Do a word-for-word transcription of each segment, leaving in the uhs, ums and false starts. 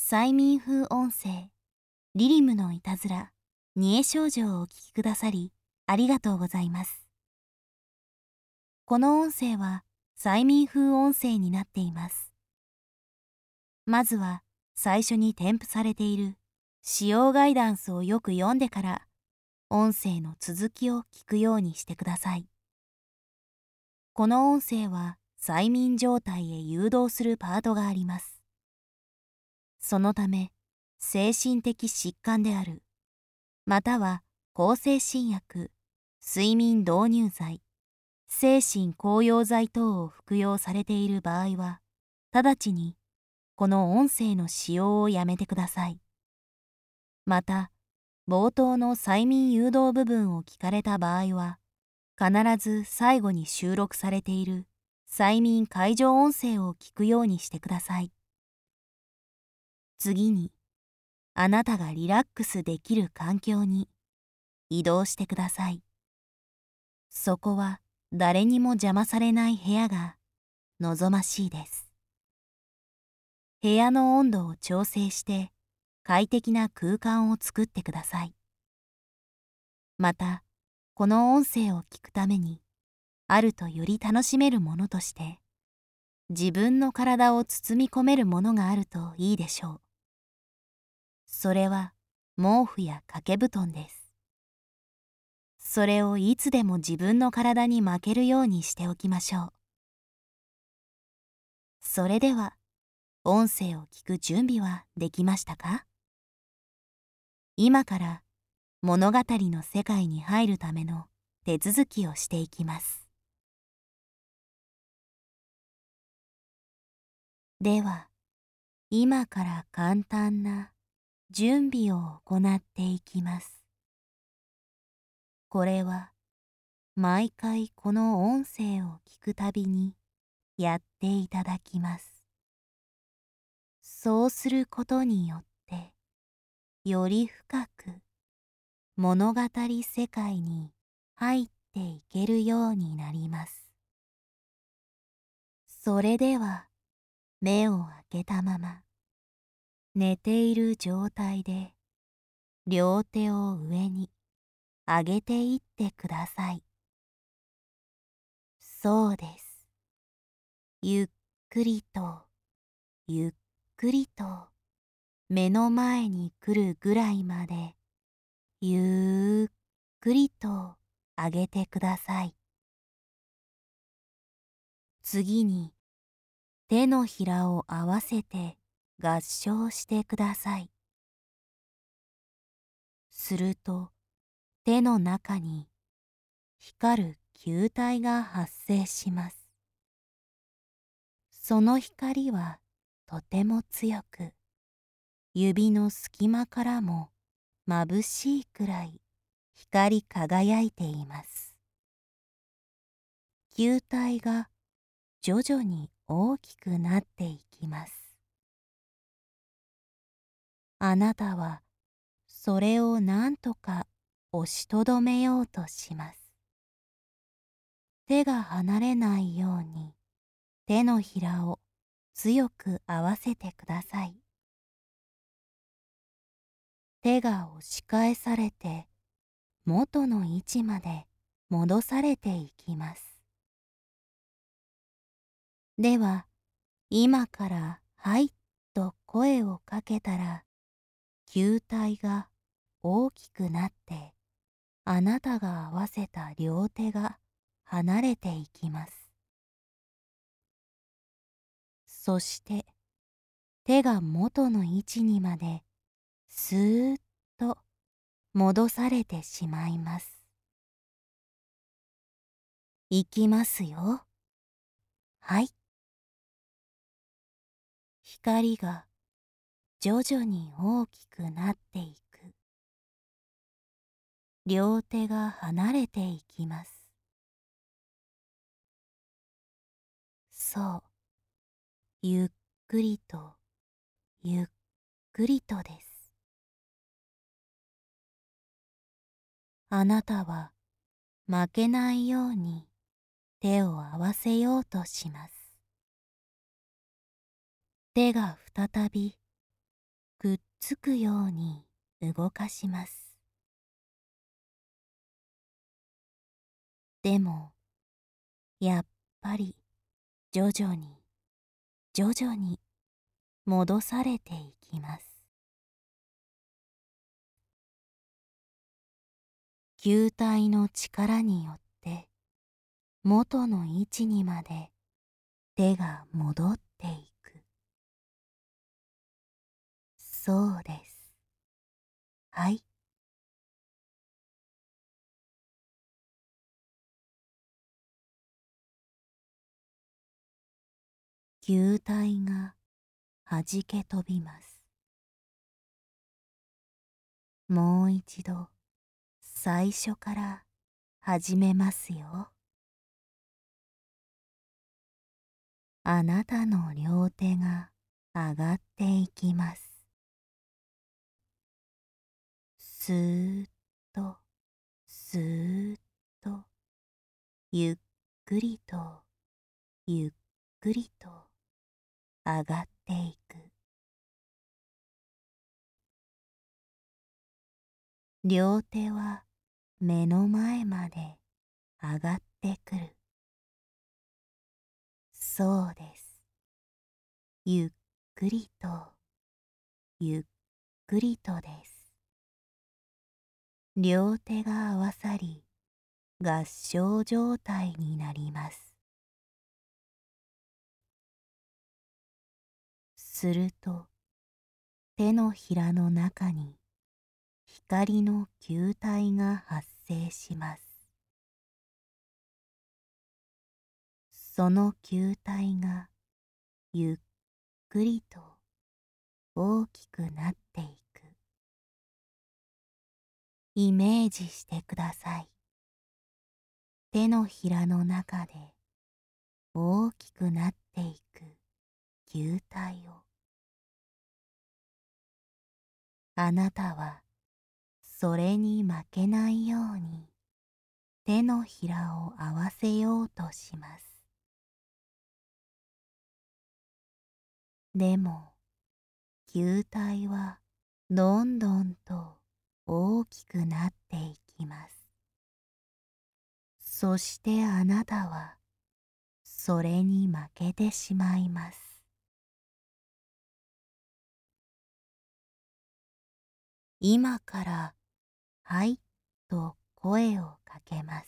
催眠風音声リリムのいたずら二重症状をお聞きくださりありがとうございます。この音声は催眠風音声になっています。まずは最初に添付されている使用ガイダンスをよく読んでから音声の続きを聞くようにしてください。この音声は催眠状態へ誘導するパートがあります。そのため精神的疾患であるまたは向精神薬、睡眠導入剤、精神高揚剤等を服用されている場合は直ちにこの音声の使用をやめてください。また冒頭の催眠誘導部分を聞かれた場合は必ず最後に収録されている催眠解除音声を聞くようにしてください。次にあなたがリラックスできる環境に移動してください。そこは誰にも邪魔されない部屋が望ましいです。部屋の温度を調整して快適な空間を作ってください。また、この音声を聞くためにあるとより楽しめるものとして自分の体を包み込めるものがあるといいでしょう。それは毛布や掛け布団です。それをいつでも自分の体に巻けるようにしておきましょう。それでは音声を聞く準備はできましたか？今から物語の世界に入るための手続きをしていきます。では、今から簡単な準備を行っていきます。これは毎回この音声を聞くたびにやっていただきます。そうすることによってより深く物語世界に入っていけるようになります。それでは目を開けたまま寝ている状態で両手を上に上げていってください。そうです。ゆっくりとゆっくりと目の前に来るぐらいまでゆっくりと上げてください。次に手のひらを合わせて合掌してください。すると手の中に光る球体が発生します。その光はとても強く、指の隙間からも眩しいくらい光り輝いています。球体が徐々に大きくなっていきます。あなたはそれを何とか押しとどめようとします。手が離れないように手のひらを強く合わせてください。手が押し返されて元の位置まで戻されていきます。では、今からはいっと声をかけたら、球体が大きくなって、あなたが合わせた両手が離れていきます。そして手が元の位置にまでスーッと戻されてしまいます。いきますよ。はい。光が徐々に大きくなっていく。両手が離れていきます。そう、ゆっくりとゆっくりとです。あなたは負けないように手を合わせようとします。手が再びつくように動かします。でも、やっぱり徐々に徐々に戻されていきます。球体の力によって元の位置にまで手が戻っていく。そうです。はい。球体がはじけ飛びます。もう一度最初から始めますよ。あなたの両手が上がっていきます。スーッとスーッとゆっくりとゆっくりと上がっていく。両手は目の前まで上がってくる。そうです。ゆっくりとゆっくりとです。両手が合わさり合掌状態になります。すると手のひらの中に光の球体が発生します。その球体がゆっくりと大きくなっていく。イメージしてください。手のひらの中で大きくなっていく球体を。あなたはそれに負けないように手のひらを合わせようとします。でも球体はどんどんと大きくなっていきます。そしてあなたはそれに負けてしまいます。今からはいと声をかけます。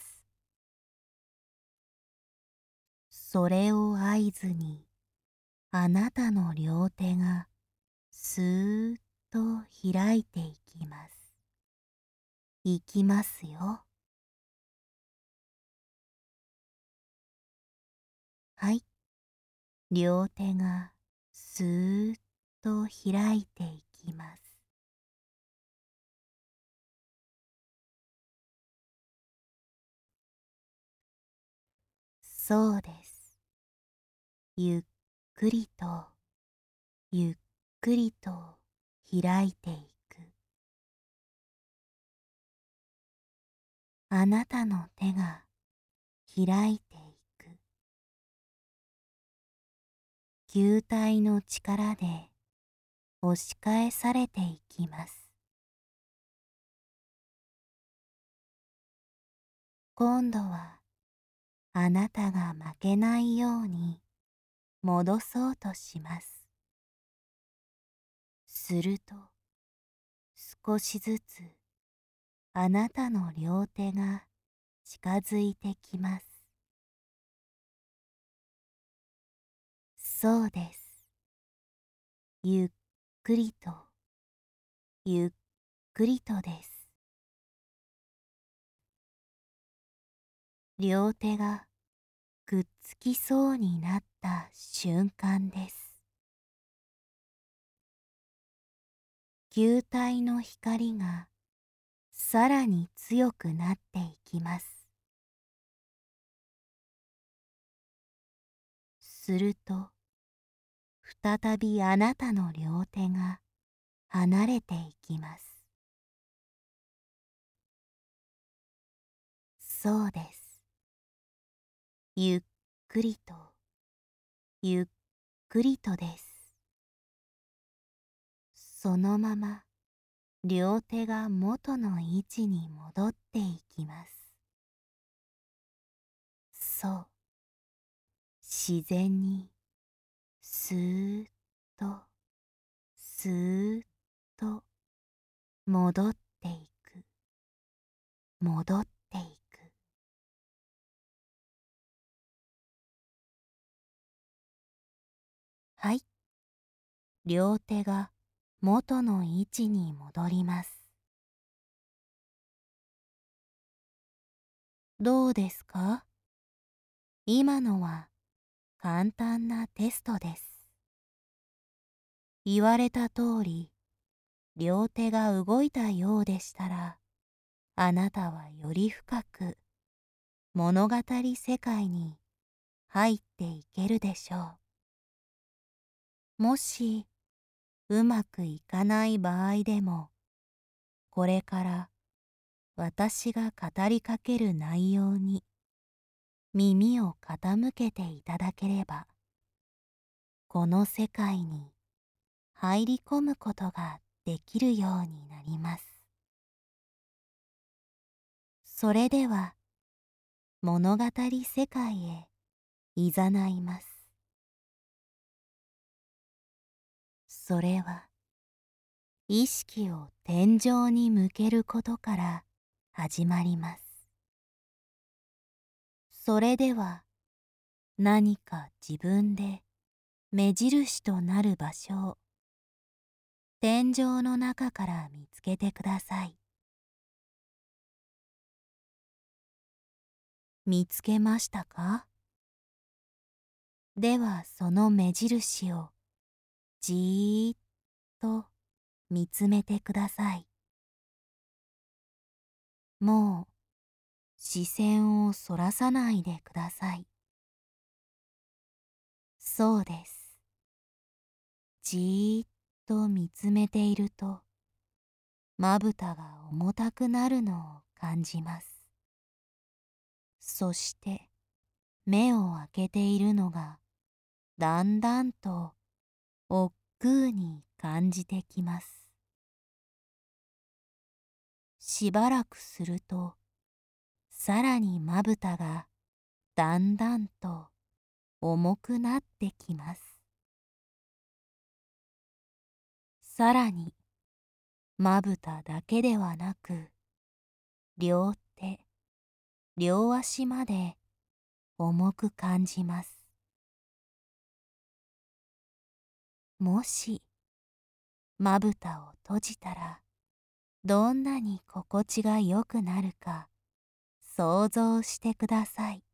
それを合図にあなたの両手がスーッと開いていきます。いきますよ。はい。両手がスーッと開いていきます。そうです。ゆっくりとゆっくりと開いていく。あなたの手が開いていく。球体の力で押し返されていきます。今度はあなたが負けないように戻そうとします。すると少しずつあなたの両手が近づいてきます。そうです。ゆっくりとゆっくりとです。両手がくっつきそうになった瞬間です。球体の光がさらに強くなっていきます。すると再びあなたの両手が離れていきます。そうです。ゆっくりとゆっくりとです。 そのまま両手が元の位置に戻っていきます。そう、自然にスーッとスーッと戻っていく、戻っていく。はい、両手が元の位置に戻ります。どうですか？今のは簡単なテストです。言われた通り、両手が動いたようでしたら、あなたはより深く物語世界に入っていけるでしょう。もしうまくいかない場合でも、これから私が語りかける内容に耳を傾けていただければ、この世界に入り込むことができるようになります。それでは物語世界へいざないます。それは意識を天井に向けることから始まります。それでは何か自分で目印となる場所を天井の中から見つけてください。見つけましたか？ではその目印をじーっと見つめてください。もう視線をそらさないでください。そうです。じーっと見つめていると、まぶたが重たくなるのを感じます。そして目を開けているのがだんだんと億劫に感じてきます。しばらくすると、さらにまぶたがだんだんと重くなってきます。さらにまぶただけではなく、両手、両足まで重く感じます。もしまぶたを閉じたら、どんなに心地が良くなるか想像してください。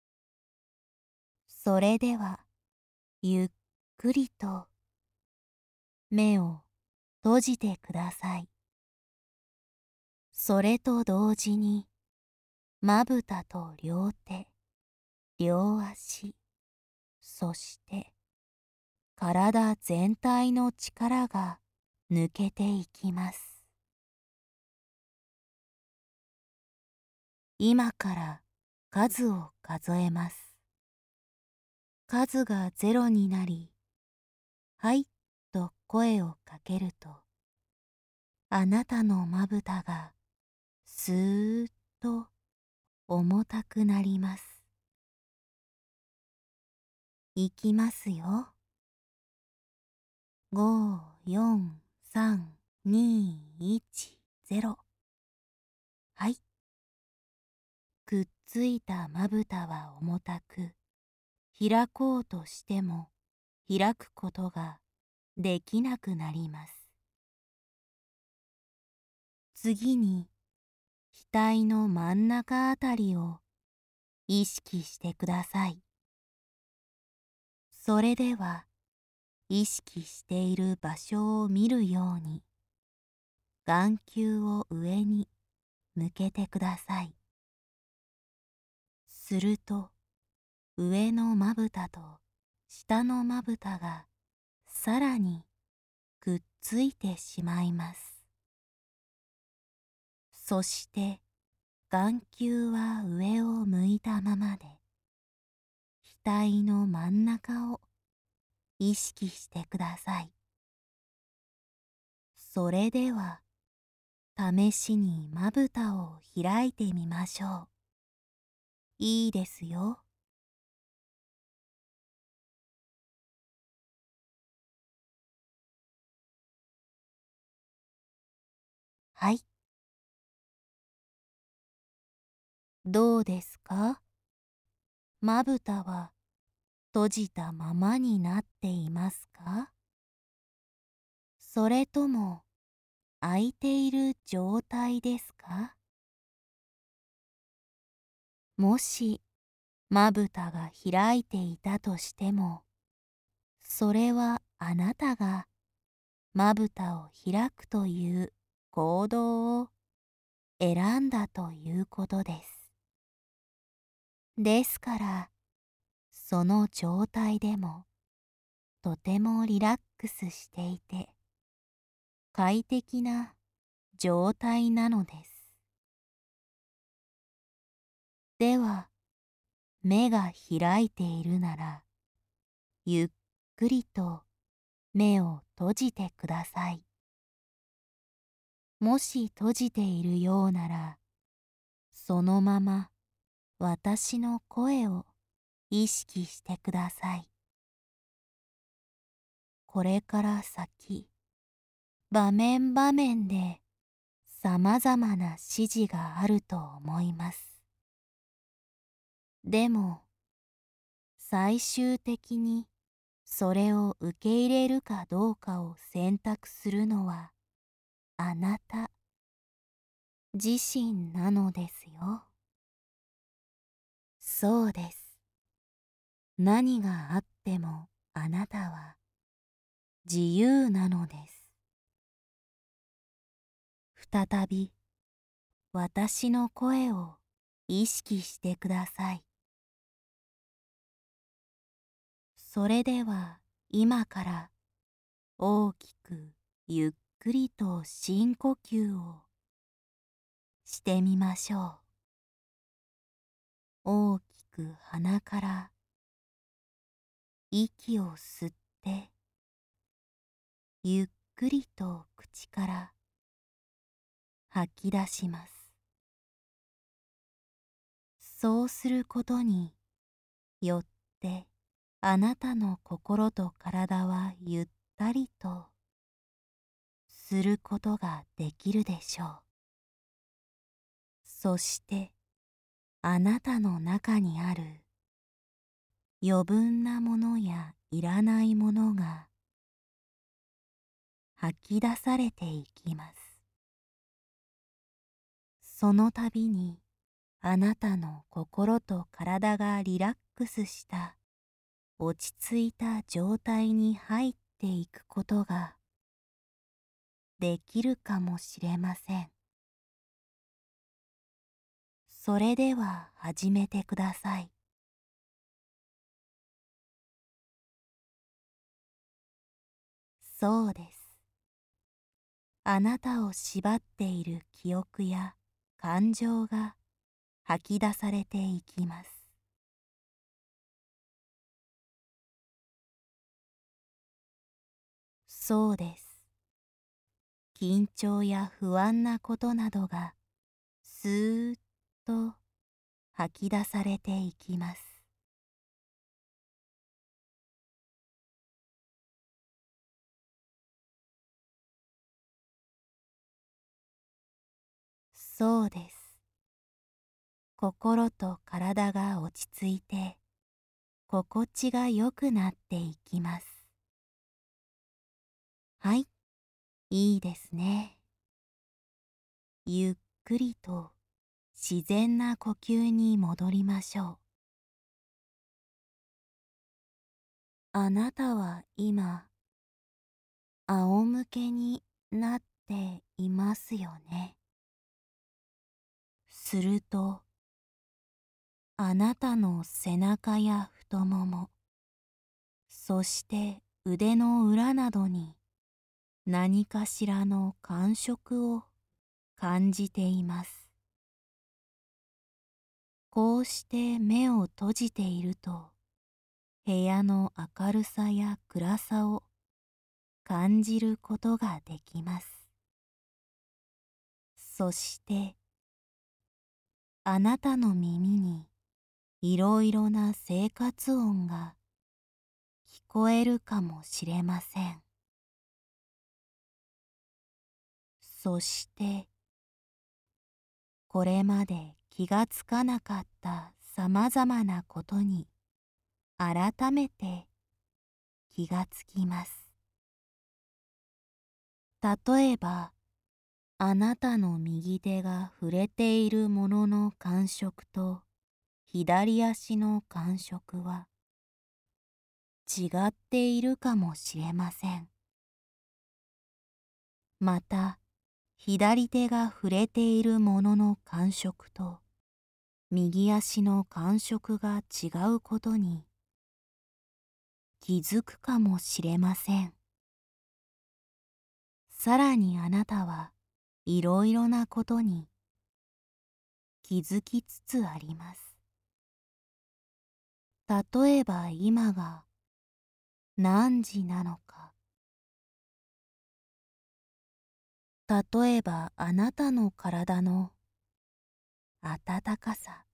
それではゆっくりと目を閉じてください。それと同時にまぶたと両手、両足、そして体全体の力が抜けていきます。今から数を数えます。数がゼロになり、はいと声をかけると、あなたのまぶたがスーッと重たくなります。いきますよ。ご、よん、さん、に、いち、ゼロ。はい。くっついたまぶたは重たく、開こうとしても開くことができなくなります。次に、額の真ん中あたりを意識してください。それでは、意識している場所を見るように、眼球を上に向けてください。すると、上のまぶたと下のまぶたがさらにくっついてしまいます。そして眼球は上を向いたままで、額の真ん中を意識してください。 それでは、試しにまぶたを開いてみましょう。いいですよ。はい。どうですか？まぶたは閉じたままになっていますか？それとも開いている状態ですか？もしまぶたが開いていたとしても、それはあなたがまぶたを開くという行動を選んだということです。ですから、その状態でもとてもリラックスしていて快適な状態なのです。では、目が開いているなら、ゆっくりと目を閉じてください。もし閉じているようなら、そのまま私の声を意識してください。これから先、場面場面で様々な指示があると思います。でも、最終的にそれを受け入れるかどうかを選択するのはあなた自身なのですよ。そうです。何があってもあなたは自由なのです。再び私の声を意識してください。それでは今から大きくゆっくりと深呼吸をしてみましょう。大きく鼻から息を吸ってゆっくりと口から吐き出します。そうすることによってあなたの心と体はゆったりとすることができるでしょう。そしてあなたの中にある余分なものやいらないものが吐き出されていきます。その度にあなたの心と体がリラックスした落ち着いた状態に入っていくことができるかもしれません。それでは始めてください。そうです。あなたを縛っている記憶や感情が吐き出されていきます。そうです。緊張や不安なことなどがスーッと吐き出されていきます。そうです。心と体が落ち着いて心地が良くなっていきます。はい、いいですね。ゆっくりと自然な呼吸に戻りましょう。あなたは今、仰向けになっていますよね。すると、あなたの背中や太もも、そして腕の裏などに何かしらの感触を感じています。こうして目を閉じていると、部屋の明るさや暗さを感じることができます。 そしてあなたの耳にいろいろな生活音が聞こえるかもしれません。そしてこれまで気がつかなかったさまざまなことに改めて気がつきます。例えば、あなたの右手が触れているものの感触と左足の感触は違っているかもしれません。また、左手が触れているものの感触と右足の感触が違うことに気づくかもしれません。さらにあなたはいろいろなことに気づきつつあります。例えば今が何時なのか、例えばあなたの体の温かさ、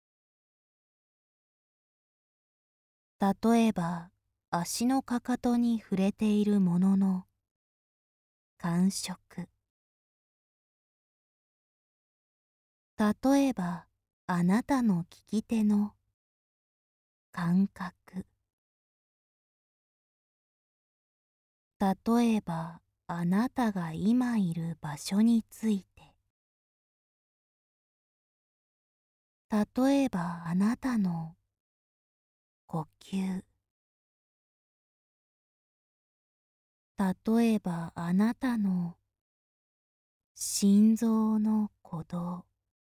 例えば足のかかとに触れているものの感触、例えばあなたの利き手の感覚、例えばあなたが今いる場所について、例えばあなたの呼吸、例えばあなたの心臓の鼓動、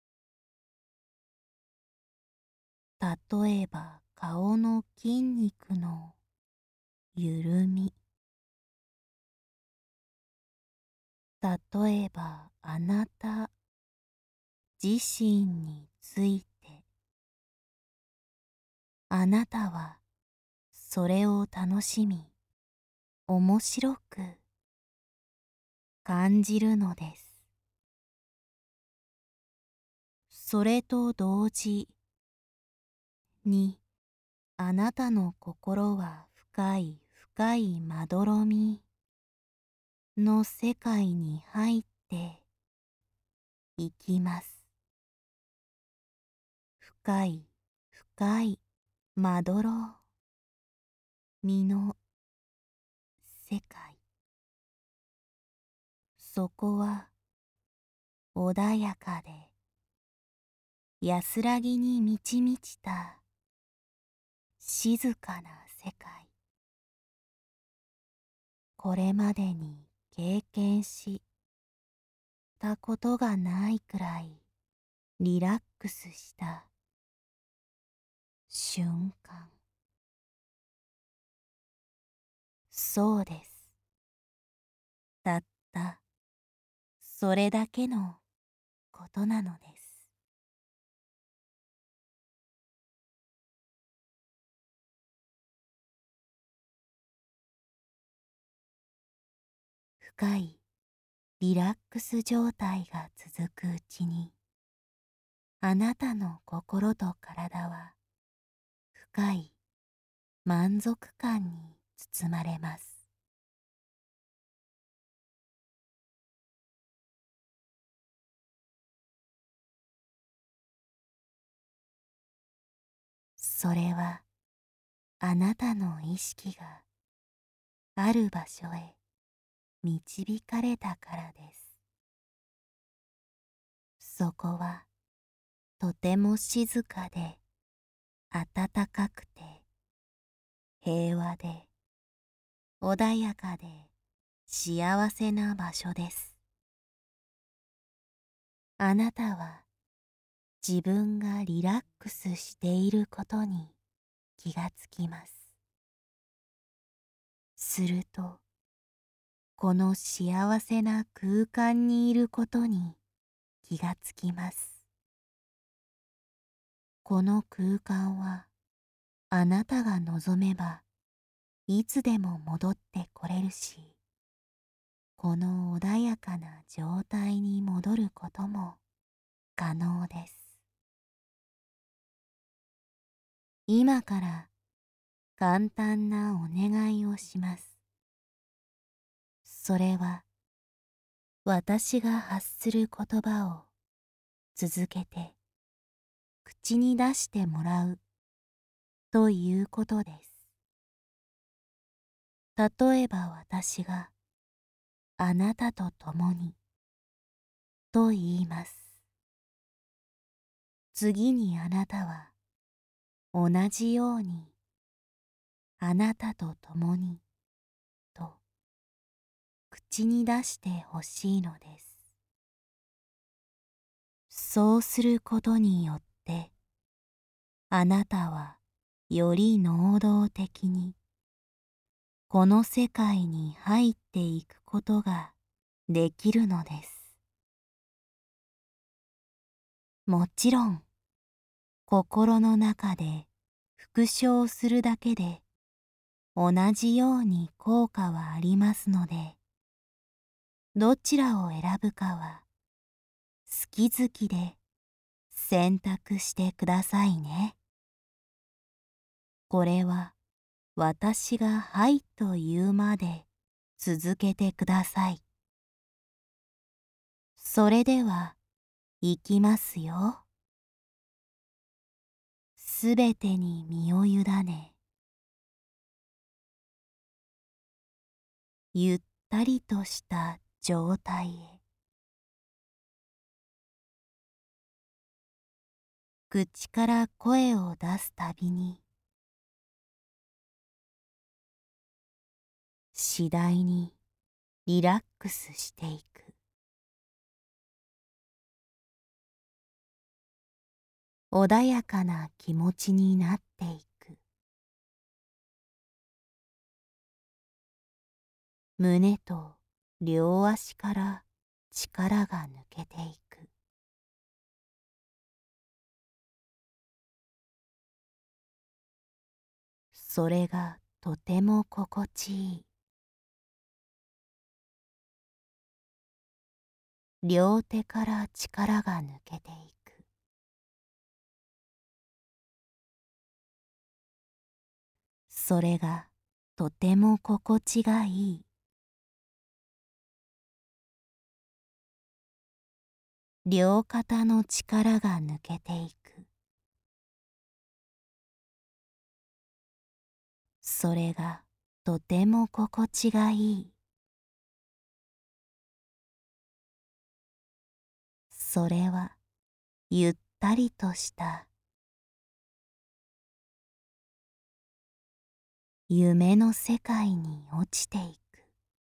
例えば顔の筋肉の緩み、例えばあなた自身について、あなたはそれを楽しみ、面白く感じるのです。それと同時に、あなたの心は深い深いまどろみの世界に入っていきます。深い深いまどろみの世界。そこは穏やかで安らぎに満ち満ちた静かな世界。これまでに経験したことがないくらいリラックスした瞬間。そうです。たったそれだけのことなのです。深いリラックス状態が続くうちに、あなたの心と体は深い満足感に包まれます。それはあなたの意識がある場所へ導かれたからです。そこはとても静かで暖かくて平和で穏やかで幸せな場所です。あなたは自分がリラックスしていることに気がつきます。すると、この幸せな空間にいることに気がつきます。この空間はあなたが望めばいつでも戻ってこれるし、 この穏やかな状態に戻ることも可能です。今から簡単なお願いをします。それは私が発する言葉を続けて口に出してもらうということです。例えば私があなたと共にと言います。次にあなたは同じようにあなたと共にと口に出してほしいのです。そうすることによってあなたはより能動的にこの世界に入っていくことができるのです。もちろん心の中で復唱するだけで同じように効果はありますので、どちらを選ぶかは好き好きで選択してくださいね。これは私がはいと言うまで続けてください。それでは行きますよ。すべてに身を委ね、ゆったりとした状態へ。口から声を出すたびに、次第にリラックスしていく。穏やかな気持ちになっていく。胸と両足から力が抜けていく。それがとても心地いい。両手から力が抜けていく。それがとても心地がいい。両肩の力が抜けていく。それがとても心地がいい。それはゆったりとした夢の世界に落ちていく。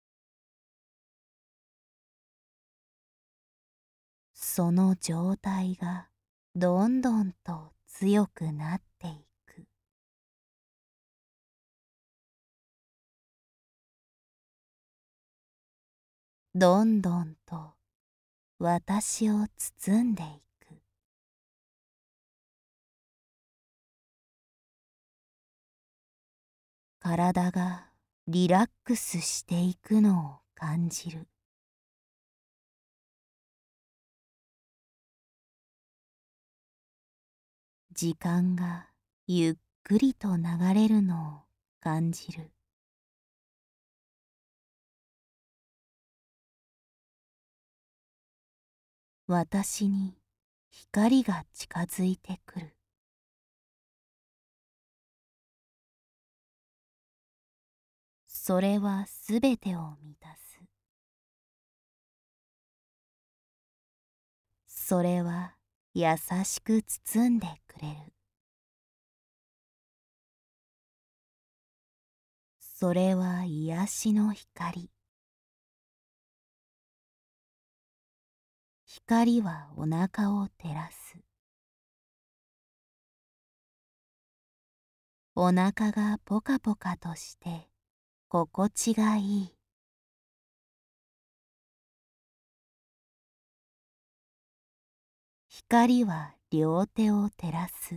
その状態がどんどんと強くなっていく。どんどんと私を包んでいく。体がリラックスしていくのを感じる。時間がゆっくりと流れるのを感じる。私に光が近づいてくる。それはすべてを満たす。それは優しく包んでくれる。それは癒しの光。光はお腹を照らす。お腹がポカポカとして心地がいい。光は両手を照らす。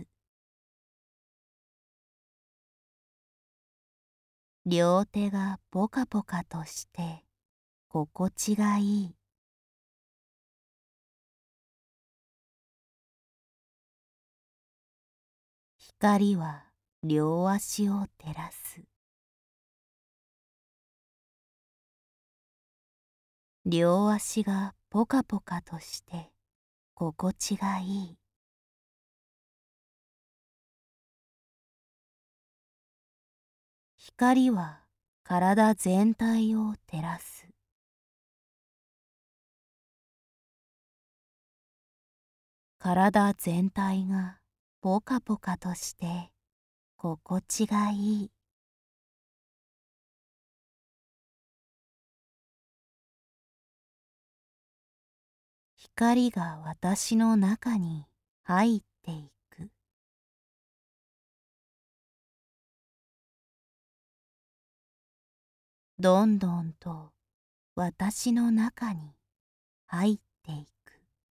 両手がポカポカとして心地がいい。光は両足を照らす。両足がポカポカとして心地がいい。光は体全体を照らす。体全体がポカポカとして心地がいい。光が私の中に入っていく。どんどんと私の中に入っていく。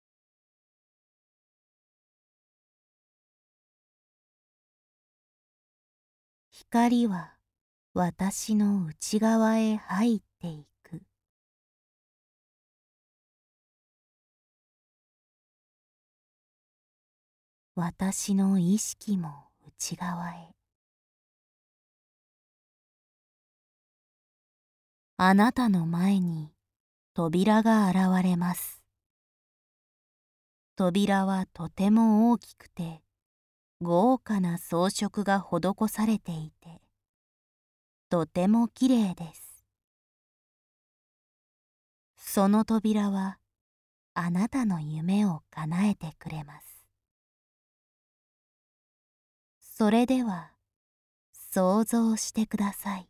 光は私の内側へ入っていく。私の意識も内側へ。あなたの前に扉が現れます。扉はとても大きくて豪華な装飾が施されていて、とてもきれいです。その扉はあなたの夢を叶えてくれます。それでは想像してください。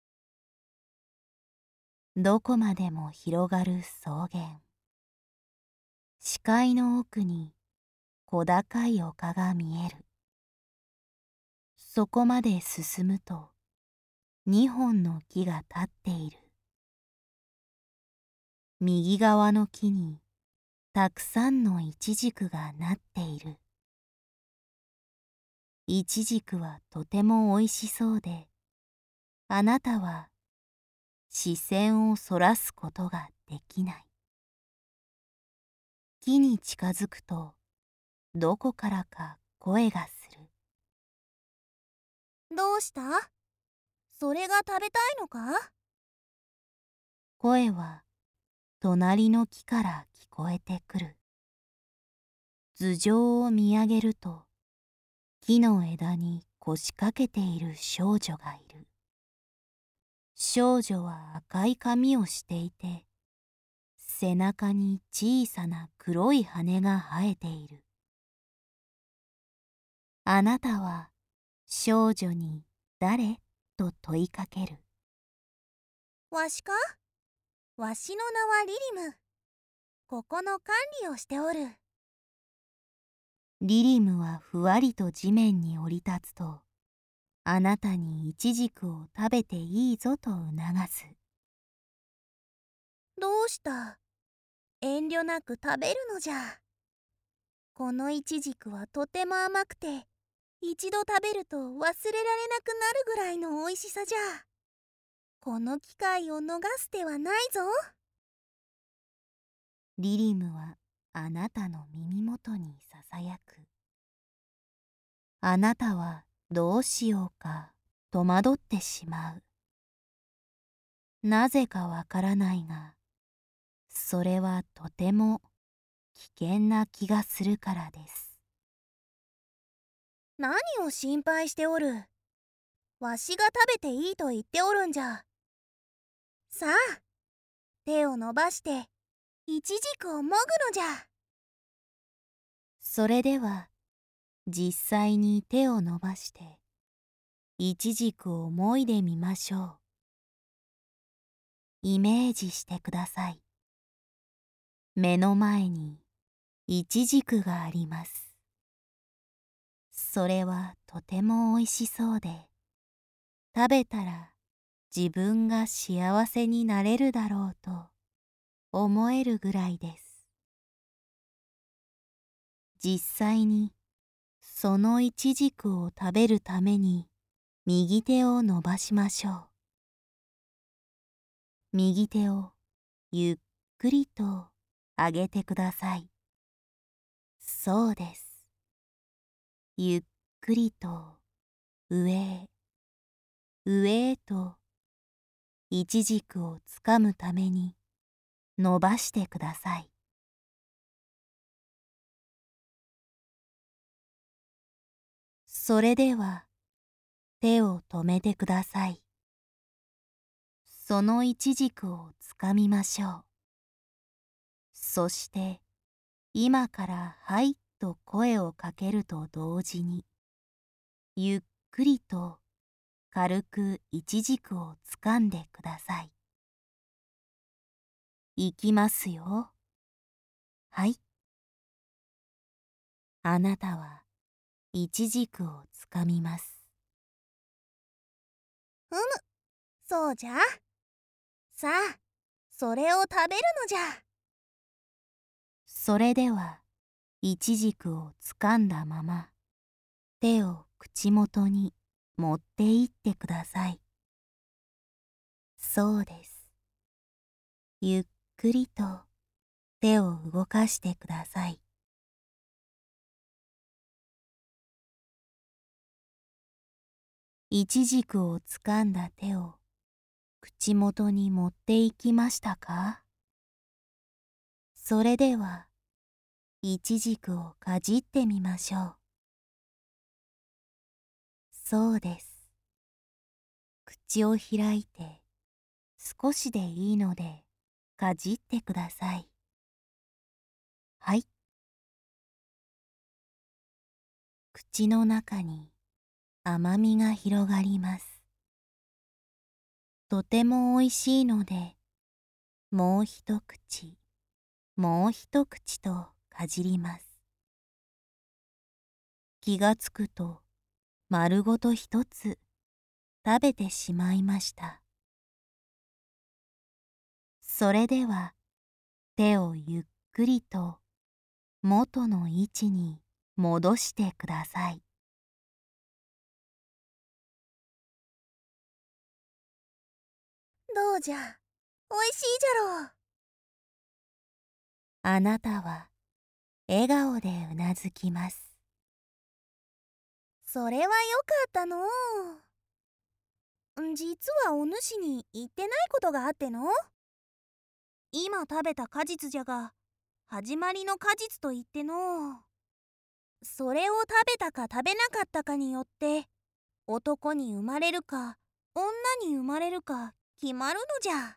どこまでも広がる草原。視界の奥に小高い丘が見える。そこまで進むと二本の木が立っている。右側の木にたくさんのイチジクがなっている。イチジクはとてもおいしそうで、あなたは視線をそらすことができない。木に近づくとどこからか声がする。 どうした？それが食べたいのか？ 声は隣の木から聞こえてくる。頭上を見上げると木の枝に腰掛けている少女がいる。少女は赤い髪をしていて、背中に小さな黒い羽が生えている。あなたは少女に誰と問いかける。 わしか？わしの名はリリム。ここの管理をしておる。 リリムはふわりと地面に降り立つと、あなたにイチジクを食べていいぞと促す。 どうした？遠慮なく食べるのじゃ。このイチジクはとても甘くて、一度食べると忘れられなくなるぐらいのおいしさじゃ。この機会を逃す手はないぞ。 リリムはあなたの耳元にささやく。あなたはどうしようか戸惑ってしまう。なぜかわからないが、それはとても危険な気がするからです。 何を心配しておる？わしが食べていいと言っておるんじゃ。さあ、手を伸ばしてイチジクをもぐのじゃ。 それでは実際に手を伸ばしてイチジクをもいでみましょう。イメージしてください。目の前にイチジクがあります。それはとてもおいしそうで、食べたら自分が幸せになれるだろうと思えるぐらいです。実際にそのイチジクを食べるために右手を伸ばしましょう。右手をゆっくりと上げてください。そうです。ゆっくりと上へ、上へとイチジクをつかむために伸ばしてください。それでは手を止めてください。そのイチジクをつかみましょう。そして今からはいと声をかけると同時に、ゆっくりと軽くイチジクをつかんでください。いきますよ。はい。あなたはイチジクをつかみます。 うむ、そうじゃ。さあ、それを食べるのじゃ。 それではイチジクをつかんだまま手を口元に持っていってください。そうです。ゆっくりと手を動かしてください。イチジクをつかんだ手を口元に持っていきましたか？それではイチジクをかじってみましょう。そうです。口を開いて少しでいいのでかじってください。はい。口の中に甘みが広がります。とてもおいしいので、もう一口、もう一口とかじります。気がつくと丸ごと一つ食べてしまいました。それでは手をゆっくりと元の位置に戻してください。 どうじゃ、おいしいじゃろう。 あなたは笑顔でうなずきます。 それはよかったのう。実はお主に言ってないことがあっての。今食べた果実じゃが、始まりの果実と言っての。それを食べたか食べなかったかによって、男に生まれるか女に生まれるか決まるのじゃ。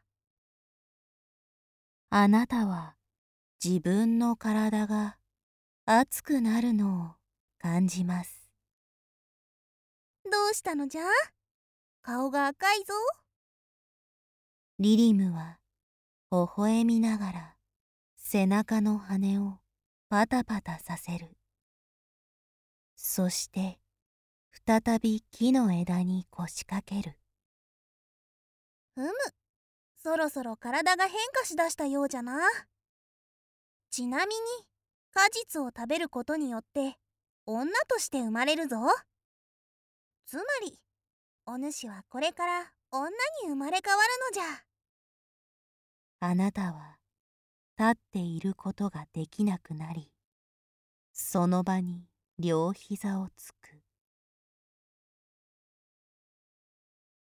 あなたは自分の体が熱くなるのを感じます。 どうしたのじゃ？顔が赤いぞ。 リリムは微笑みながら背中の羽をパタパタさせる。そして再び木の枝に腰掛ける。 ふむ、そろそろ体が変化しだしたようじゃな。ちなみに果実を食べることによって女として生まれるぞ。つまりお主はこれから女に生まれ変わるのじゃ。 あなたは立っていることができなくなり、その場に両膝を突っ